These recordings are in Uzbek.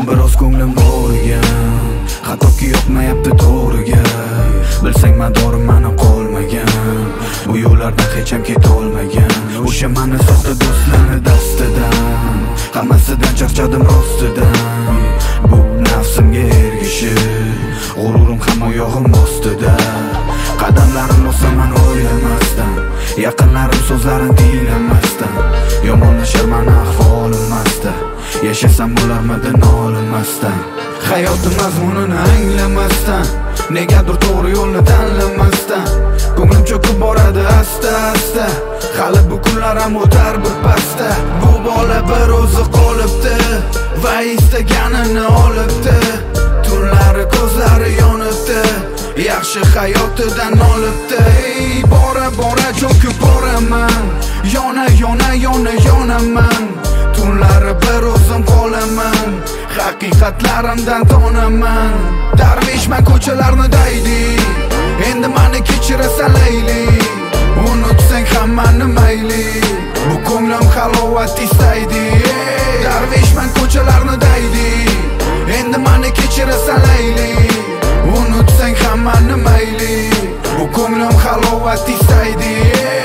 biroz ko'nglim o'rgan, xatoki yoqmayapti to'g'riga. Bilsang madorim mani qolmagan, bu yo'llardan hech ham ketolmagan. O'sha mani soxta do'stlarni dastidan, hammasidan charchadim rostidan. Bu nafsimga ergishib, g'ururim ham oyog'im ostida. Qadamlarim bosaman o'ylamasdan, yaqinlarim so'zlarini tinglamasdan. Yomonlashar mani ahvolim masta, yashasam bo'larmidi nolinmasdan. Hayotim mazmunini anglamasdan, negadir to'g'ri yo'lni tanlamasdan. Ko'nglim cho'kib boradi asta-asta, hali bu kunlar ham o'tar bir pasta. Bu bola bir o'zi qolibdi va istaganini olibdi. Tunlari ko'zlari yonibdi, yaxshi hayotidan olibdi. Bora bora cho'kib boraman, yonaman. Tunlari bir o'zim qolaman, haqiqatlarimdan tonaman. Darvishman ko'chalarni daydi, endi mani kechirasan layli. Unutsang hammani mayli, bu ko'nglim halovat istaydi. Darvishman ko'chalarni daydi, endi mani kechirasan layli. Unutsang hammani mayli, bu ko'nglim halovat istaydi.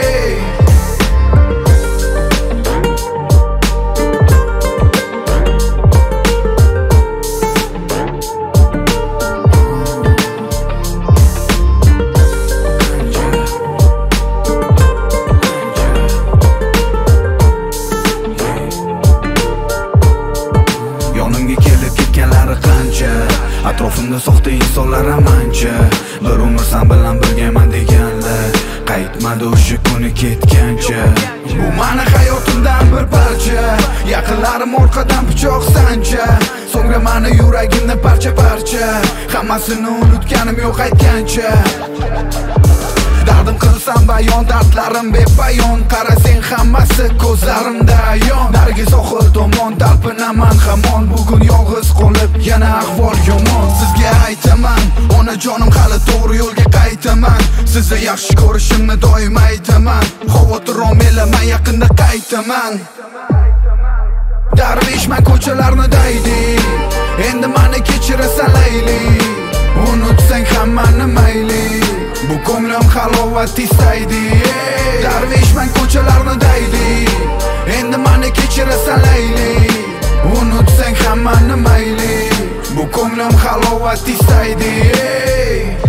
Atrofimda soxta insonlar amancha, bir umr sen bilan birgaman deganlar qaytmadi o'sha kuni ketgancha. Bu mani hayotimdan bir parcha, yaqinlarim orqadan pichoq sancha. So'ngra mani yuragimni parcha-parcha, hammasini unutganim yo'q aytgancha. Dardim qilsam bayon, dardlarim bepayon. Qarasang hammasi ko'zlarimda ayon. Narigi sohil tomon talpinaman hamon, bugun yolg'iz qolib yana ahvol yomon. Sizga aytaman, onajonim hali to'g'ri yo'lga qaytaman. Sizni yaxshi ko'rishimni doim aytaman, xavotir olmanglar, yaqinda qaytaman. Darvishman ko'chalarni daydi, endi mani kechirasan layli. Unutsang hammani mayli, bu ko'nglim halovat istaydi. Darvishman ko'chalarni daydi, endi mani kechirasan layli. Unutsang hammani mayli, bu ko'nglim halovat istaydi.